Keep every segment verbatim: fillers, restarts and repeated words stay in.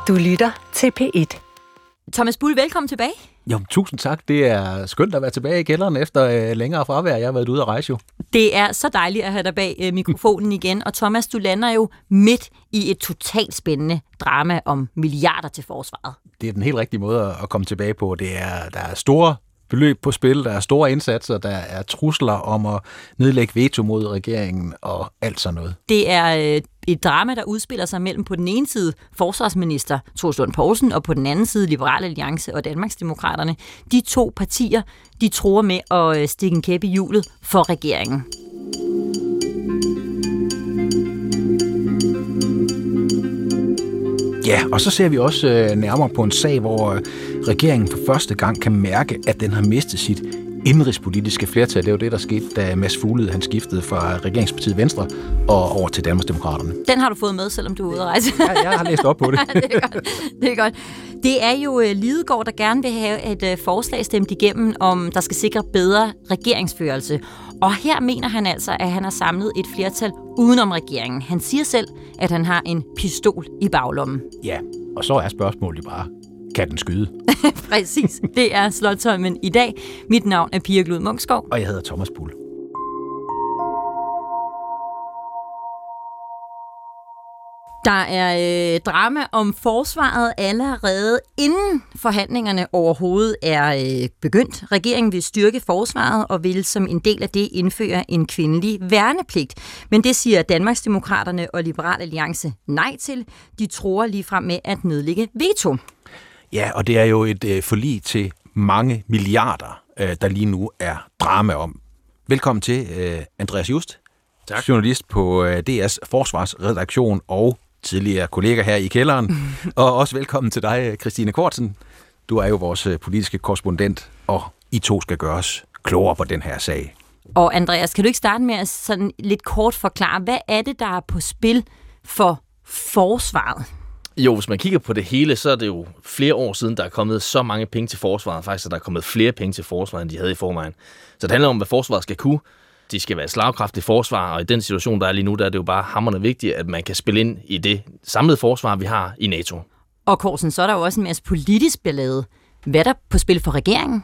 Du lytter til P et. Thomas Bull, velkommen tilbage. Jo, tusind tak. Det er skønt at være tilbage i kælderen efter øh, længere fravær. Jeg har været ude at rejse jo. Det er så dejligt at have dig bag øh, mikrofonen igen. Og Thomas, du lander jo midt i et totalt spændende drama om milliarder til forsvaret. Det er den helt rigtige måde at komme tilbage på. Det er, der er store beløb på spil, der er store indsatser, der er trusler om at nedlægge veto mod regeringen og alt sådan noget. Det er øh, et drama, der udspiller sig mellem på den ene side forsvarsminister Troels Lund Poulsen og på den anden side Liberal Alliance og Danmarksdemokraterne. De to partier, de truer med at stikke en kæp i hjulet for regeringen. Ja, og så ser vi også øh, nærmere på en sag, hvor øh, regeringen for første gang kan mærke, at den har mistet sit indrigspolitiske flertal. Det er jo det, der skete, da Mads Fuglede han skiftede fra regeringspartiet Venstre og over til Danmarksdemokraterne. Den har du fået med, selvom du er ude at rejse. Ja, jeg har læst op på det. det, er godt. det er godt. Det er jo Lidegaard, der gerne vil have et forslag stemt igennem, om der skal sikre bedre regeringsførelse. Og her mener han altså, at han har samlet et flertal udenom regeringen. Han siger selv, at han har en pistol i baglommen. Ja, og så er spørgsmålet bare, kan den skyde? Præcis. Det er Slotsholmen i dag. Mit navn er Pia Glud Munksgaard. Og jeg hedder Thomas Bull. Der er øh, drama om forsvaret allerede inden forhandlingerne overhovedet er øh, begyndt. Regeringen vil styrke forsvaret og vil som en del af det indføre en kvindelig værnepligt. Men det siger Danmarksdemokraterne og Liberal Alliance nej til. De tror ligefrem med at nedlægge veto. Ja, og det er jo et øh, forlig til mange milliarder, øh, der lige nu er drama om. Velkommen til, øh, Andreas Just. Tak. Journalist på øh, D R's forsvarsredaktion og tidligere kollega her i kælderen. Og også velkommen til dig, Christine Kortsen. Du er jo vores politiske korrespondent, og I to skal gøre os klogere på den her sag. Og Andreas, kan du ikke starte med at sådan lidt kort forklare, hvad er det, der er på spil for forsvaret? Jo, hvis man kigger på det hele, så er det jo flere år siden, der er kommet så mange penge til forsvaret. Faktisk er der kommet flere penge til forsvaret, end de havde i forvejen. Så det handler om, hvad forsvaret skal kunne. De skal være slagkraftige forsvar, og i den situation, der er lige nu, der er det jo bare hamrende vigtigt, at man kan spille ind i det samlede forsvar, vi har i NATO. Og Korsen, så er der jo også en masse politisk ballade. Hvad er der på spil for regeringen?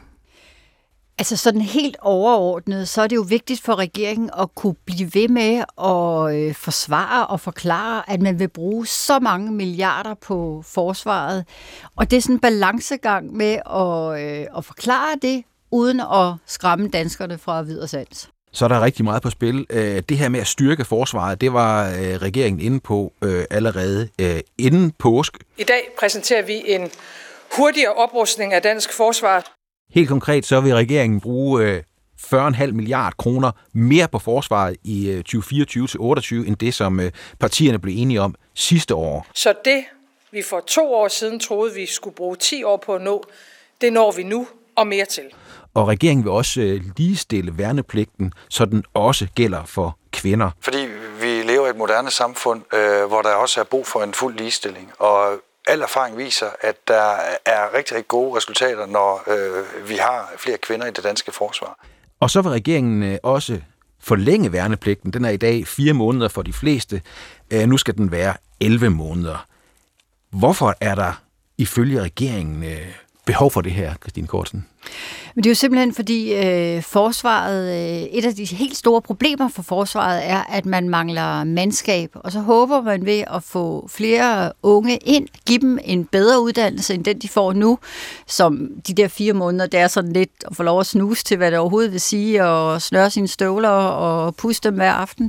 Altså sådan helt overordnet, så er det jo vigtigt for regeringen at kunne blive ved med at øh, forsvare og forklare, at man vil bruge så mange milliarder på forsvaret. Og det er sådan en balancegang med at, øh, at forklare det, uden at skræmme danskerne fra vid og sans. Så er der rigtig meget på spil. Det her med at styrke forsvaret, det var regeringen inde på allerede inden påske. I dag præsenterer vi en hurtigere oprustning af dansk forsvar. Helt konkret så vil regeringen bruge fyrre komma fem milliarder kroner mere på forsvaret i tyve fireogtyve til otteogtyve, end det, som partierne blev enige om sidste år. Så det, vi for to år siden troede, vi skulle bruge ti år på at nå, det når vi nu og mere til. Og regeringen vil også ligestille værnepligten, så den også gælder for kvinder. Fordi vi lever i et moderne samfund, øh, hvor der også er brug for en fuld ligestilling. Og al erfaring viser, at der er rigtig, rigtig gode resultater, når øh, vi har flere kvinder i det danske forsvar. Og så vil regeringen også forlænge værnepligten. Den er i dag fire måneder for de fleste. Øh, nu skal den være elleve måneder. Hvorfor er der ifølge regeringen øh, behov for det her, Christine Kortsen? Men det er jo simpelthen fordi øh, forsvaret, øh, et af de helt store problemer for forsvaret er, at man mangler mandskab, og så håber man ved at få flere unge ind, give dem en bedre uddannelse end den, de får nu, som de der fire måneder, det er sådan lidt at få lov at snuse til, hvad det overhovedet vil sige, og snøre sine støvler og puste dem hver aften.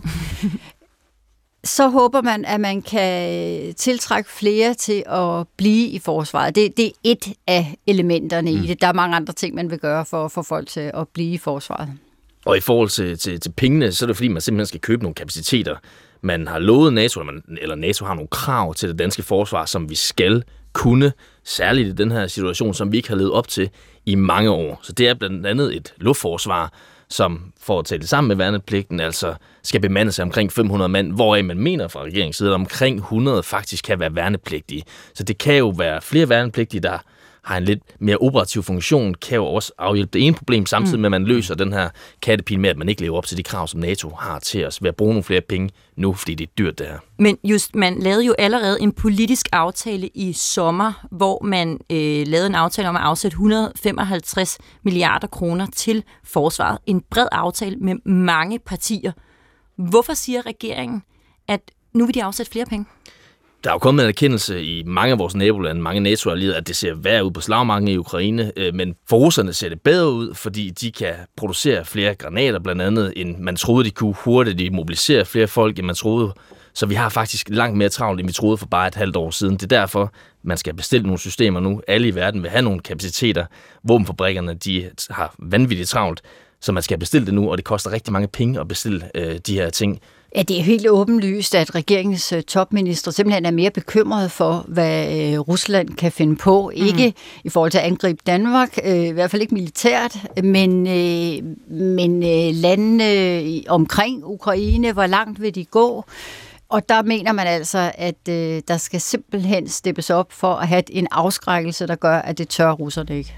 Så håber man, at man kan tiltrække flere til at blive i forsvaret. Det, det er et af elementerne mm. i det. Der er mange andre ting, man vil gøre for at få folk til at blive i forsvaret. Og i forhold til, til, til pengene, så er det fordi, man simpelthen skal købe nogle kapaciteter. Man har lovet NATO, eller, man, eller NATO har nogle krav til det danske forsvar, som vi skal kunne, særligt i den her situation, som vi ikke har levet op til i mange år. Så det er blandt andet et luftforsvar, som for at tale det sammen med værnepligten, altså skal bemande sig omkring fem hundrede mand, hvoraf man mener fra regeringens side, at omkring hundrede faktisk kan være værnepligtige. Så det kan jo være flere værnepligtige, der har en lidt mere operativ funktion, kan jo også afhjælpe det ene problem, samtidig med, at man løser den her kattepine med, at man ikke lever op til de krav, som NATO har til os, ved at bruge nogle flere penge nu, fordi det er dyrt, det her. Men just, man lavede jo allerede en politisk aftale i sommer, hvor man øh, lavede en aftale om at afsætte et hundrede og femoghalvtreds milliarder kroner til forsvaret. En bred aftale med mange partier. Hvorfor siger regeringen, at nu vil de afsætte flere penge? Der er jo kommet en erkendelse i mange af vores nabolande, mange NATO-allierede, at det ser værre ud på slagmarken i Ukraine, men for russerne ser det bedre ud, fordi de kan producere flere granater blandt andet, end man troede, de kunne hurtigt. De mobiliserer flere folk, end man troede. Så vi har faktisk langt mere travlt, end vi troede for bare et halvt år siden. Det er derfor, man skal bestille nogle systemer nu. Alle i verden vil have nogle kapaciteter. Våbenfabrikkerne, de har vanvittigt travlt, så man skal bestille det nu, og det koster rigtig mange penge at bestille øh, de her ting. Ja, det er helt åbenlyst, at regeringens topminister simpelthen er mere bekymret for, hvad øh, Rusland kan finde på. Mm. Ikke i forhold til at angribe Danmark, øh, i hvert fald ikke militært, men, øh, men øh, landene omkring Ukraine, hvor langt vil de gå? Og der mener man altså, at øh, der skal simpelthen steppes op for at have en afskrækkelse, der gør, at det tør russerne ikke.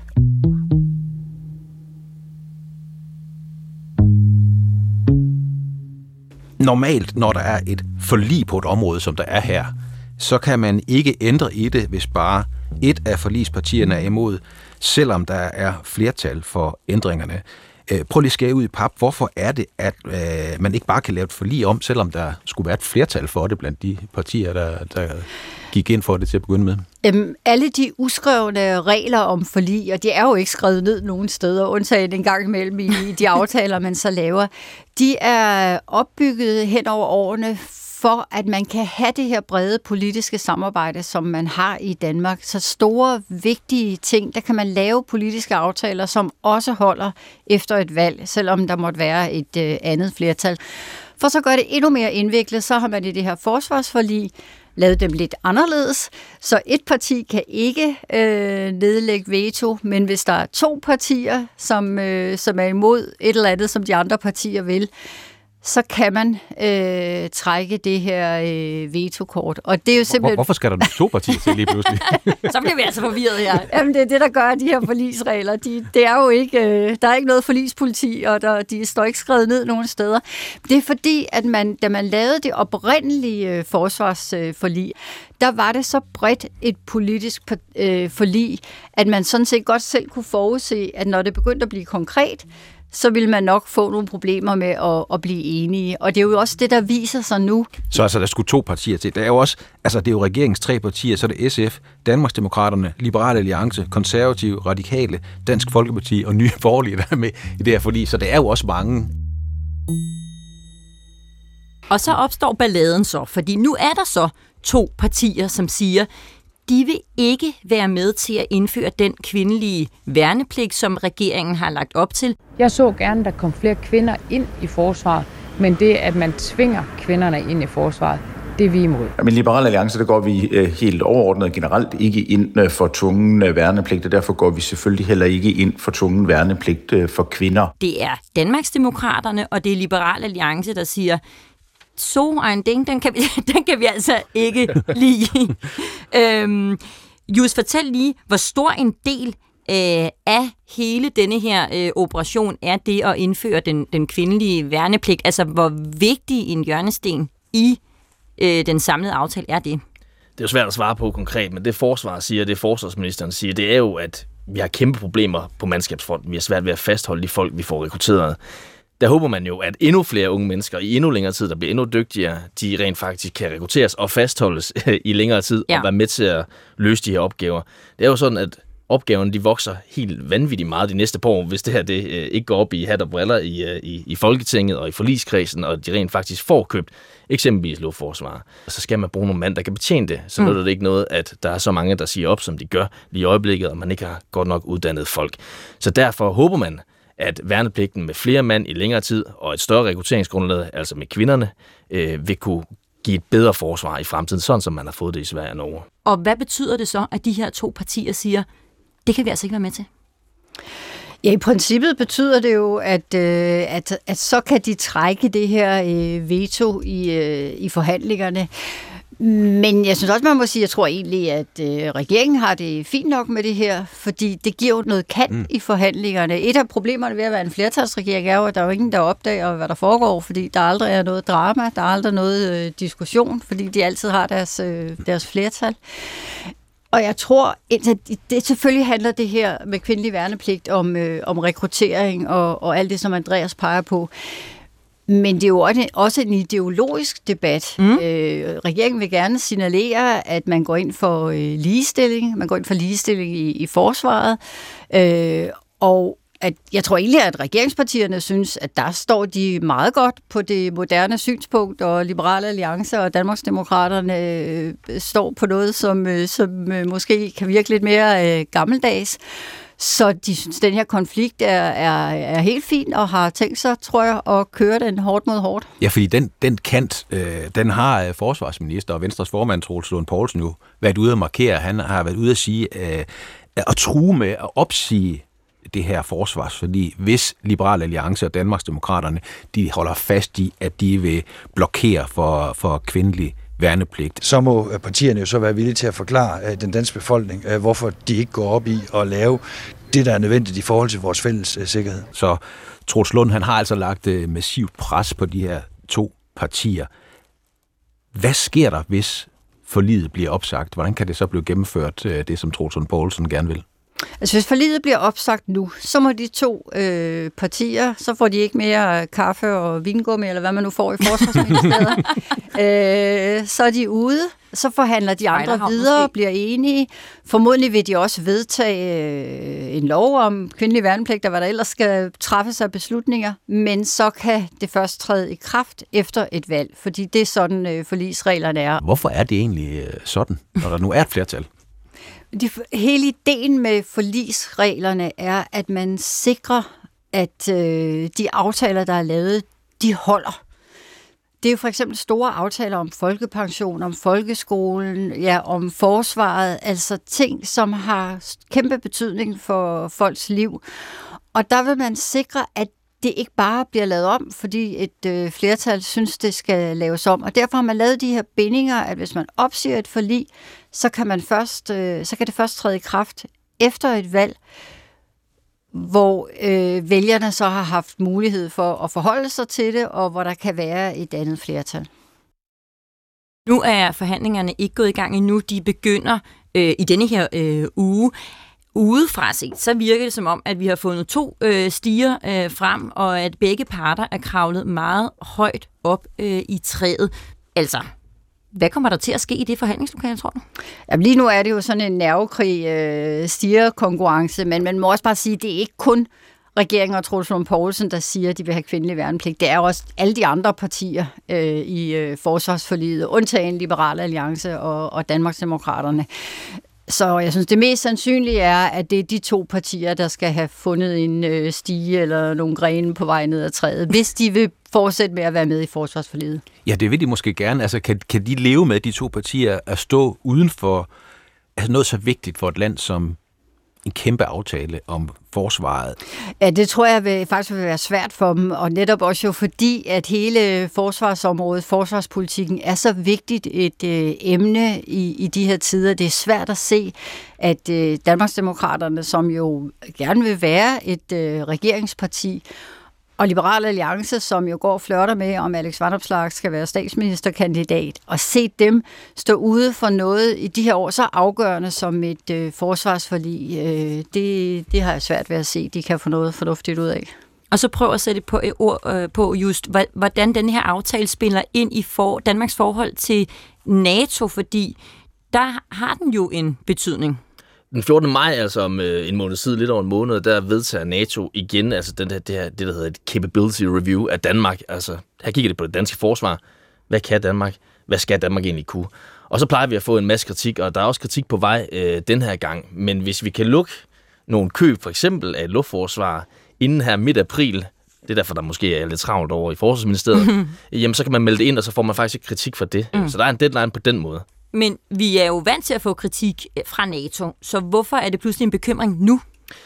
Normalt, når der er et forlig på et område, som der er her, så kan man ikke ændre i det, hvis bare et af forligspartierne er imod, selvom der er flertal for ændringerne. Prøv lige at skære ud i pap. Hvorfor er det, at øh, man ikke bare kan lave et forlig om, selvom der skulle være et flertal for det blandt de partier, der, der gik ind for det til at begynde med? Øhm, alle de uskrevne regler om forlig, og de er jo ikke skrevet ned nogen steder, undtagen en gang imellem i de aftaler, man så laver, de er opbygget hen over årene for, at man kan have det her brede politiske samarbejde, som man har i Danmark. Så store, vigtige ting, der kan man lave politiske aftaler, som også holder efter et valg, selvom der måtte være et øh, andet flertal. For så gør det endnu mere indviklet, så har man i det her forsvarsforlig lavet dem lidt anderledes, så et parti kan ikke øh, nedlægge veto, men hvis der er to partier, som, øh, som er imod et eller andet, som de andre partier vil, så kan man øh, trække det her øh, vetokort. Og det er jo simpelthen... Hvorfor skal der to partier til lige pludselig? Så bliver vi altså forvirret her. Jamen, det er det, der gør de her forligsregler. De, det er jo ikke, øh, der er ikke noget forligspoliti, og der, de står ikke skrevet ned nogen steder. Det er fordi, at man, da man lavede det oprindelige øh, forsvarsforlig, der var det så bredt et politisk øh, forlig, at man sådan set godt selv kunne forudse, at når det begyndte at blive konkret, så vil man nok få nogle problemer med at, at blive enige. Og det er jo også det, der viser sig nu. Så altså, der skulle to partier til. Der er jo også, altså det er jo regeringens tre partier, så er det S F, Danmarksdemokraterne, Liberale Alliance, Konservative, Radikale, Dansk Folkeparti og Nye Borgerlige, der er med i det her forlig. Så det er jo også mange. Og så opstår balladen så, fordi nu er der så to partier, som siger, de vil ikke være med til at indføre den kvindelige værnepligt, som regeringen har lagt op til. Jeg så gerne, at der kom flere kvinder ind i forsvaret, men det, at man tvinger kvinderne ind i forsvaret, det er vi imod. Men Liberal Alliance, der går vi helt overordnet generelt ikke ind for tvungen værnepligt, og derfor går vi selvfølgelig heller ikke ind for tvungen værnepligt for kvinder. Det er Danmarksdemokraterne, og det er Liberal Alliance, der siger, så en ding, den kan vi, den kan vi altså ikke lide. øhm, Just, fortæl lige, hvor stor en del øh, af hele denne her øh, operation er det at indføre den, den kvindelige værnepligt? Altså, hvor vigtig en hjørnesten i øh, den samlede aftale er det? Det er jo svært at svare på konkret, men det forsvar siger, det forsvarsministeren siger, det er jo, at vi har kæmpe problemer på mandskabsfronten. Vi har svært ved at fastholde de folk, vi får rekrutteret. Der håber man jo, at endnu flere unge mennesker i endnu længere tid, der bliver endnu dygtigere, de rent faktisk kan rekrutteres og fastholdes i længere tid, ja, og være med til at løse de her opgaver. Det er jo sådan, at opgaverne de vokser helt vanvittigt meget de næste par år, hvis det her det, øh, ikke går op i hat og briller i, i, i Folketinget og i forligskredsen, og de rent faktisk får købt eksempelvis luftforsvar. Og så skal man bruge nogle mand, der kan betjene det. Så mm. er det ikke noget, at der er så mange, der siger op, som de gør lige i øjeblikket, og man ikke har godt nok uddannet folk. Så derfor håber man, at værnepligten med flere mand i længere tid og et større rekrutteringsgrundlag, altså med kvinderne, øh, vil kunne give et bedre forsvar i fremtiden, sådan som man har fået det i Sverige og Norge. Og hvad betyder det så, at de her to partier siger, det kan vi altså ikke være med til? Ja, i princippet betyder det jo, at, øh, at, at så kan de trække det her øh, veto i, øh, i forhandlingerne. Men jeg synes også, man må sige, jeg tror egentlig, at øh, regeringen har det fint nok med det her, fordi det giver jo noget kant mm. i forhandlingerne. Et af problemerne ved at være en flertalsregering er jo, at der er jo ingen, der opdager, hvad der foregår, fordi der aldrig er noget drama, der er aldrig noget øh, diskussion, fordi de altid har deres, øh, deres flertal. Og jeg tror, at det selvfølgelig handler det her med kvindelig værnepligt om, øh, om rekruttering og, og alt det, som Andreas peger på. Men det er jo også en ideologisk debat. Mm. Øh, regeringen vil gerne signalere, at man går ind for øh, ligestilling. Man går ind for ligestilling i, i forsvaret. Øh, og at jeg tror egentlig, at regeringspartierne synes, at der står de meget godt på det moderne synspunkt, og Liberale Alliance og Danmarksdemokraterne øh, står på noget, som, øh, som øh, måske kan virke lidt mere øh, gammeldags. Så de synes, den her konflikt er, er, er helt fin, og har tænkt sig, tror jeg, at køre den hårdt mod hårdt. Ja, fordi den, den kant, øh, den har forsvarsminister og Venstres formand, Troels Lund Poulsen, jo været ude at markere. Han har været ude at sige, øh, at true med at opsige det her forsvarsforlig, hvis Liberale Alliance og Danmarksdemokraterne, de holder fast i, at de vil blokere for, for kvindelig værnepligt. Så må partierne jo så være villige til at forklare den danske befolkning, hvorfor de ikke går op i at lave det, der er nødvendigt i forhold til vores fælles sikkerhed. Så Troels Lund, han har altså lagt massivt pres på de her to partier. Hvad sker der, hvis forliget bliver opsagt? Hvordan kan det så blive gennemført, det som Troels Lund Poulsen gerne vil? Altså hvis forliget bliver opsagt nu, så må de to øh, partier, så får de ikke mere kaffe og vingummi, eller hvad man nu får i forsvarsministeriet. øh, så er de ude, så forhandler de andre Ej, videre og bliver enige. Formodentlig vil de også vedtage øh, en lov om kvindelig værnepligt, og hvad der ellers skal træffes af beslutninger, men så kan det først træde i kraft efter et valg, fordi det er sådan øh, forligsreglerne er. Hvorfor er det egentlig øh, sådan, når der nu er et flertal? De, hele ideen med forligsreglerne er, at man sikrer, at øh, de aftaler, der er lavet, de holder. Det er jo for eksempel store aftaler om folkepension, om folkeskolen, ja, om forsvaret, altså ting, som har kæmpe betydning for folks liv. Og der vil man sikre, at det ikke bare bliver lavet om, fordi et øh, flertal synes, det skal laves om. Og derfor har man lavet de her bindinger, at hvis man opsiger et forlig, så kan, man først, øh, så kan det først træde i kraft efter et valg, hvor øh, vælgerne så har haft mulighed for at forholde sig til det, og hvor der kan være et andet flertal. Nu er forhandlingerne ikke gået i gang endnu. De begynder øh, i denne her øh, uge. Udefra set, så virker det som om, at vi har fundet to øh, stiger øh, frem, og at begge parter er kravlet meget højt op øh, i træet. Altså, hvad kommer der til at ske i det forhandlingslokale, tror du? Jamen, lige nu er det jo sådan en nervekrig øh, stigerkonkurrence, men man må også bare sige, at det er ikke kun regeringen og Troels Lund Poulsen, der siger, at de vil have kvindelig værnepligt. Det er også alle de andre partier øh, i øh, forsvarsforliget, undtagen Liberale Alliance og, og Danmarksdemokraterne. Så jeg synes, det mest sandsynlige er, at det er de to partier, der skal have fundet en øh, stige eller nogle grene på vej ned ad træet, hvis de vil fortsætte med at være med i forsvarsforliget. Ja, det vil de måske gerne. Altså, kan, kan de leve med, de to partier, at stå uden for altså noget så vigtigt for et land som en kæmpe aftale om forsvaret? Ja, det tror jeg vil, faktisk vil være svært for dem, og netop også jo fordi, at hele forsvarsområdet, forsvarspolitikken, er så vigtigt et øh, emne i, i de her tider. Det er svært at se, at øh, Danmarksdemokraterne, som jo gerne vil være et øh, regeringsparti, og Liberale Alliance, som jo går og flirter med, om Alex Vanopslagh skal være statsministerkandidat, og se dem stå ude for noget i de her år så afgørende som et øh, forsvarsforlig, øh, det, det har jeg svært ved at se, de kan få noget fornuftigt ud af. Og så prøv at sætte på et ord øh, på just, hvordan den her aftale spiller ind i for, Danmarks forhold til NATO, fordi der har den jo en betydning. Den fjortende maj, altså om øh, en måned siden, lidt over en måned, der vedtager NATO igen, altså den der, det, her, det, der hedder et capability review af Danmark. Altså, her kigger det på det danske forsvar. Hvad kan Danmark? Hvad skal Danmark egentlig kunne? Og så plejer vi at få en masse kritik, og der er også kritik på vej øh, den her gang. Men hvis vi kan lukke nogle køb, for eksempel af et luftforsvar, inden her midt april, det er derfor, der måske er lidt travlt over i Forsvarsministeriet, mm. jamen så kan man melde det ind, og så får man faktisk ikke kritik for det. Mm. Så der er en deadline på den måde. Men vi er jo vant til at få kritik fra NATO, så hvorfor er det pludselig en bekymring nu?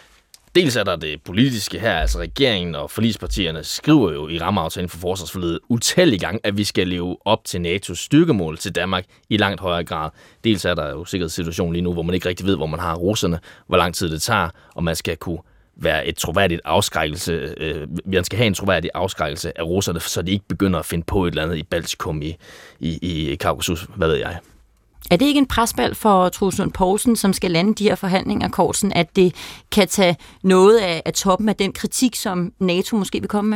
Dels er der det politiske her, altså regeringen og forligspartierne skriver jo i rammeaftalen for forsvarsforliget utallige gange, at vi skal leve op til N A T O's styrkemål til Danmark i langt højere grad. Dels er der jo sikkerhedssituation lige nu, hvor man ikke rigtig ved, hvor man har russerne, hvor lang tid det tager, og man skal kunne være et troværdigt afskrækkelse, øh, man skal have en troværdig afskrækkelse af russerne, så de ikke begynder at finde på et eller andet i Baltikum i, i, i Kaukasus, hvad ved jeg. Er det ikke en presbald for Troels Lund Poulsen, som skal lande de her forhandlinger, Kortsen, at det kan tage noget af, af toppen af den kritik, som NATO måske vil komme med?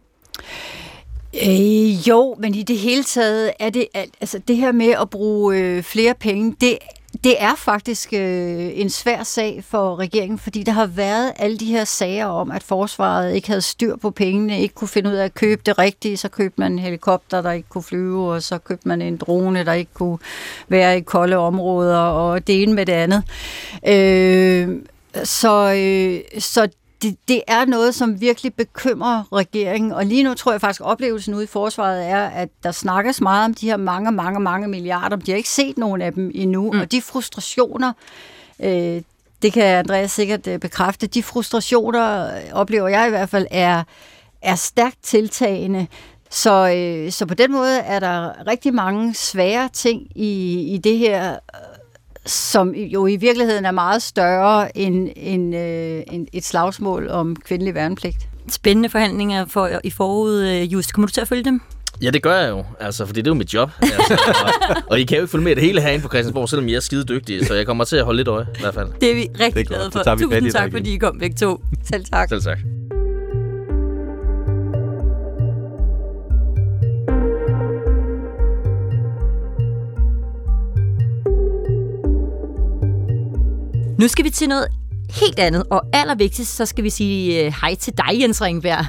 Øh, jo, men i det hele taget er det, altså det her med at bruge øh, flere penge, det Det er faktisk øh, en svær sag for regeringen, fordi der har været alle de her sager om, at forsvaret ikke havde styr på pengene, ikke kunne finde ud af at købe det rigtige, så købte man en helikopter, der ikke kunne flyve, og så købte man en drone, der ikke kunne være i kolde områder, og det ene med det andet. Øh, så, øh, så Det, det er noget, som virkelig bekymrer regeringen, og lige nu tror jeg faktisk, at oplevelsen ude i forsvaret er, at der snakkes meget om de her mange, mange, mange milliarder. De har ikke set nogen af dem endnu, mm. og de frustrationer, øh, det kan Andreas sikkert øh, bekræfte, de frustrationer, oplever jeg i hvert fald, er, er stærkt tiltagende. Så, øh, så på den måde er der rigtig mange svære ting i, i det her, som jo i virkeligheden er meget større end, end, øh, end et slagsmål om kvindelig værnepligt. Spændende forhandlinger for, i forud, Just. Kommer du til at følge dem? Ja, det gør jeg jo, altså, fordi det er jo mit job. Altså, og, og I kan jo ikke følge med det hele herinde på Christiansborg, selvom I er skide dygtige, så jeg kommer til at holde lidt øje, i hvert fald. Det er vi rigtig glade for. Tusind tak, fordi I kom begge to. Selv tak. Selv tak. Nu skal vi til noget helt andet, og allervigtigst, så skal vi sige uh, hej til dig, Jens Ringberg.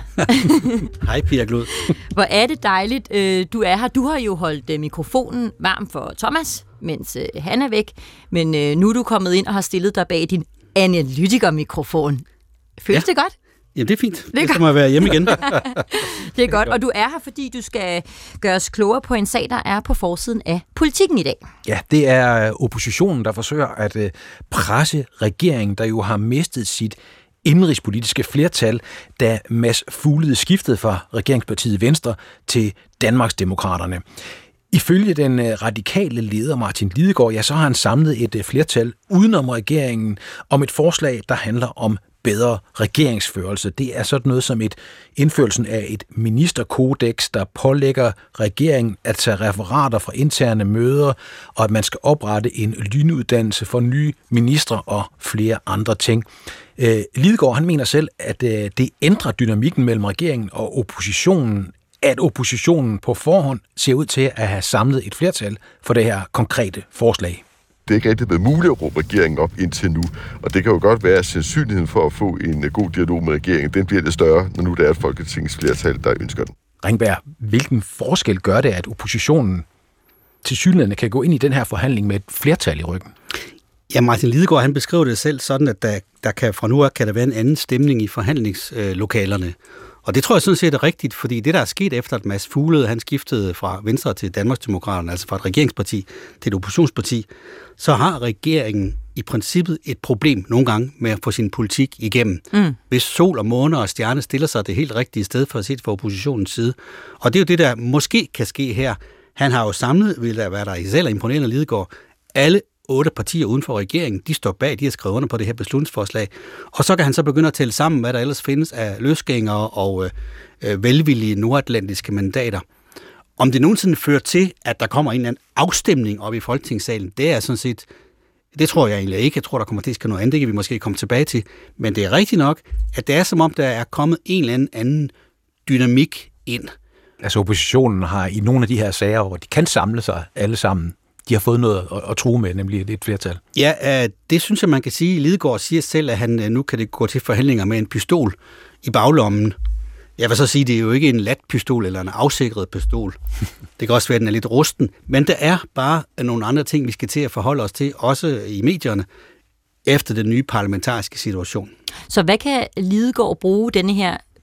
Hej, Pia Glud. Hvor er det dejligt, uh, du er her. Du har jo holdt uh, mikrofonen varm for Thomas, mens uh, han er væk, men uh, nu er du kommet ind og har stillet dig bag din analytikermikrofon. Føles ja. det godt? Jamen, det er fint. Det, det skal man være hjemme igen. Det er godt, og du er her, fordi du skal gøre os klogere på en sag, der er på forsiden af Politikken i dag. Ja, det er oppositionen, der forsøger at presse regeringen, der jo har mistet sit indenrigspolitiske flertal, da Mads Fuglede skiftede fra regeringspartiet Venstre til Danmarksdemokraterne. Ifølge den radikale leder Martin Lidegaard, ja, så har han samlet et flertal udenom regeringen om et forslag, der handler om bedre regeringsførelse. Det er sådan noget som et indførelsen af et ministerkodex, der pålægger regeringen at tage referater fra interne møder, og at man skal oprette en lynuddannelse for nye ministre og flere andre ting. Øh, Lidegaard, han mener selv, at øh, det ændrer dynamikken mellem regeringen og oppositionen, at oppositionen på forhånd ser ud til at have samlet et flertal for det her konkrete forslag. Det er ikke rigtig været muligt at råbe regeringen op indtil nu, og det kan jo godt være, at sandsynligheden for at få en god dialog med regeringen, den bliver lidt større, når nu der er et folketingsflertal, der ønsker den. Ringberg, hvilken forskel gør det, at oppositionen tilsyneladende kan gå ind i den her forhandling med et flertal i ryggen? Ja, Martin Lidegaard, han beskriver det selv sådan, at der, der kan fra nu af kan der være en anden stemning i forhandlingslokalerne. Og det tror jeg sådan set er rigtigt, fordi det, der er sket efter, at Mads Fuglede, han skiftede fra Venstre til Danmarksdemokraterne, altså fra et regeringsparti til et oppositionsparti, så har regeringen i princippet et problem nogle gange med at få sin politik igennem. Mm. Hvis sol og måne og stjerne stiller sig det helt rigtige sted for at se fra oppositionens side. Og det er jo det, der måske kan ske her. Han har jo samlet, vil der være der i selv imponerende Lidegaard, alle otte partier uden for regeringen, de står bag, de har skrevet under på det her beslutningsforslag. Og så kan han så begynde at tælle sammen, hvad der ellers findes af løsgængere og øh, velvillige nordatlantiske mandater. Om det nogensinde fører til, at der kommer en eller anden afstemning op i Folketingssalen, det er sådan set, det tror jeg egentlig ikke. Jeg tror, der kommer til at ske noget andet, det kan vi måske komme tilbage til. Men det er rigtigt nok, at det er som om, der er kommet en eller anden, anden dynamik ind. Altså oppositionen har i nogle af de her sager, hvor de kan samle sig alle sammen, de har fået noget at, at true med, nemlig et flertal. Ja, det synes jeg, man kan sige. Lidegaard siger selv, at han nu kan det gå til forhandlinger med en pistol i baglommen. Jeg vil så sige, at det er jo ikke en lat pistol eller en afsikret pistol. Det kan også være, at den er lidt rusten. Men der er bare nogle andre ting, vi skal til at forholde os til, også i medierne, efter den nye parlamentariske situation. Så hvad kan Lidegaard bruge denne her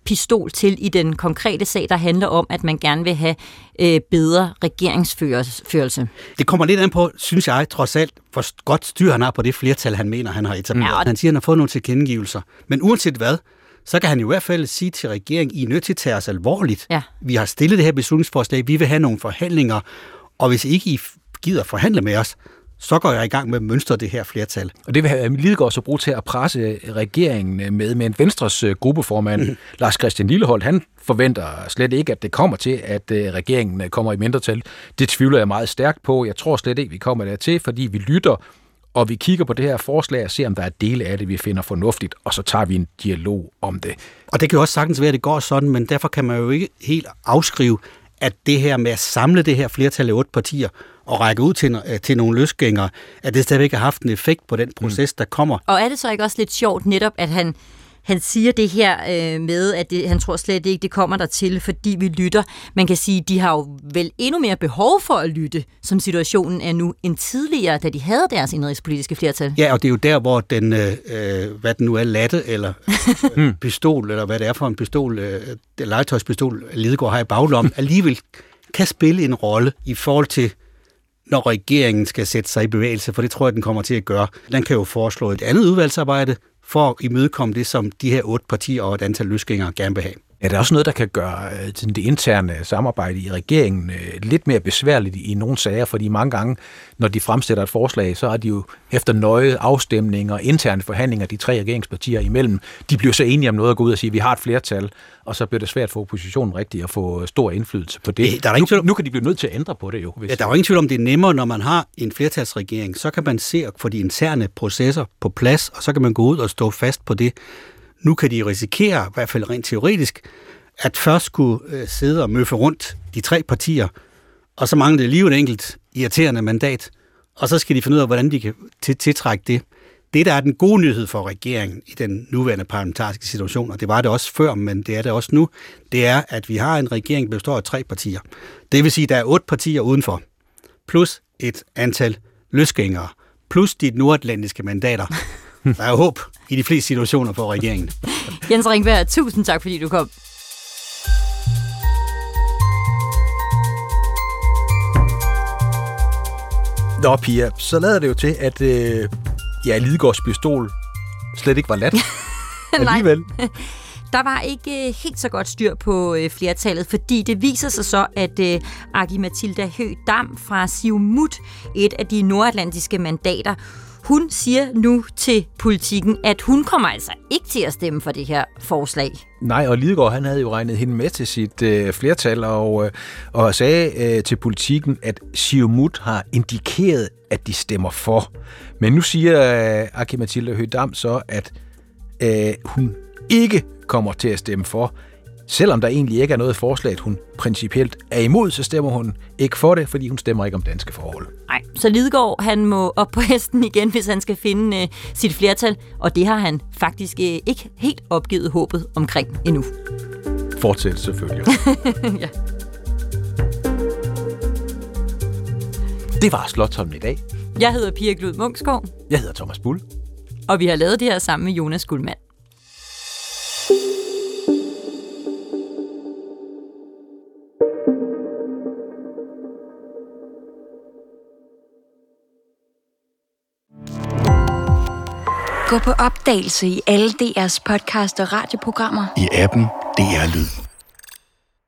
pistol til i den konkrete sag, der handler om, at man gerne vil have øh, bedre regeringsførelse. Det kommer lidt an på, synes jeg, trods alt, hvor godt styr han har på det flertal, han mener, han har etableret. Ja, og... Han siger, han har fået nogle tilkendegivelser. Men uanset hvad, så kan han i hvert fald sige til regeringen, I er nødt til at tage os alvorligt. Ja. Vi har stillet det her beslutningsforslag, vi vil have nogle forhandlinger, og hvis ikke I gider forhandle med os, så går jeg i gang med at mønstre det her flertal. Og det vil Lidegaard så bruge til at presse regeringen med, med en Venstres gruppeformand, mm. Lars Christian Lilleholt. Han forventer slet ikke, at det kommer til, at regeringen kommer i mindretal. Det tvivler jeg meget stærkt på. Jeg tror slet ikke, vi kommer dertil, fordi vi lytter, og vi kigger på det her forslag og ser, om der er dele af det, vi finder fornuftigt, og så tager vi en dialog om det. Og det kan jo også sagtens være, at det går sådan, men derfor kan man jo ikke helt afskrive, at det her med at samle det her flertal af otte partier og række ud til, til nogle løsgængere, at det stadigvæk har haft en effekt på den proces, der kommer. Og er det så ikke også lidt sjovt netop, at han, han siger det her øh, med, at det, han tror slet ikke, det kommer der til, fordi vi lytter. Man kan sige, de har jo vel endnu mere behov for at lytte, som situationen er nu, end tidligere, da de havde deres indrigspolitiske flertal. Ja, og det er jo der, hvor den, øh, hvad den nu er, latte eller øh, pistol, eller hvad det er for en pistol, øh, legetøjspistol, Lidegaard har i baglommen, alligevel kan spille en rolle i forhold til, når regeringen skal sætte sig i bevægelse, for det tror jeg, den kommer til at gøre. Den kan jo foreslå et andet udvalgsarbejde for at imødekomme det, som de her otte partier og et antal løsgængere gerne vil have. Er der også noget, der kan gøre det interne samarbejde i regeringen lidt mere besværligt i nogle sager, fordi mange gange, når de fremsætter et forslag, så er de jo efter nøje afstemninger og interne forhandlinger, de tre regeringspartier imellem, de bliver så enige om noget at gå ud og sige, at vi har et flertal, og så bliver det svært for oppositionen rigtigt at få stor indflydelse på det. Der er nu, nu kan de blive nødt til at ændre på det jo. Hvis... Ja, der er jo ingen tvivl om, det er nemmere, når man har en flertalsregering, så kan man se at få de interne processer på plads, og så kan man gå ud og stå fast på det. Nu kan de risikere, i hvert fald rent teoretisk, at først skulle øh, sidde og møffe rundt de tre partier, og så mangler det lige et enkelt irriterende mandat, og så skal de finde ud af, hvordan de kan tiltrække det. Det, der er den gode nyhed for regeringen i den nuværende parlamentariske situation, og det var det også før, men det er det også nu, det er, at vi har en regering, der består af tre partier. Det vil sige, at der er otte partier udenfor, plus et antal løsgængere, plus de nordatlantiske mandater. Der er håb i de fleste situationer for regeringen. Jens Ringberg, tusind tak, fordi du kom. Nå, Pia, så lader det jo til, at øh, ja, Lidegaards pistol slet ikke var lat. Alligevel. Der var ikke helt så godt styr på øh, flertallet, fordi det viser sig så, at øh, Aki-Matilda Høegh Dam fra Siumut, et af de nordatlantiske mandater, hun siger nu til Politikken, at hun kommer altså ikke til at stemme for det her forslag. Nej, og Lidegaard, han havde jo regnet hende med til sit øh, flertal og, øh, og sagde øh, til Politikken, at Siumut har indikeret, at de stemmer for. Men nu siger øh, Aki-Matilda Høegh Dam så, at øh, hun ikke kommer til at stemme for. Selvom der egentlig ikke er noget forslag, at hun principielt er imod, så stemmer hun ikke for det, fordi hun stemmer ikke om danske forhold. Nej, så Lidegaard, han må op på hesten igen, hvis han skal finde øh, sit flertal, og det har han faktisk øh, ikke helt opgivet håbet omkring endnu. Fortsæt selvfølgelig. Ja. Det var Slotsholmen i dag. Jeg hedder Pia Glud Munksgaard. Jeg hedder Thomas Bull. Og vi har lavet det her sammen med Jonas Guldmand. Gå på opdagelse i alle D R's podcast og radioprogrammer. I appen D R Lyd.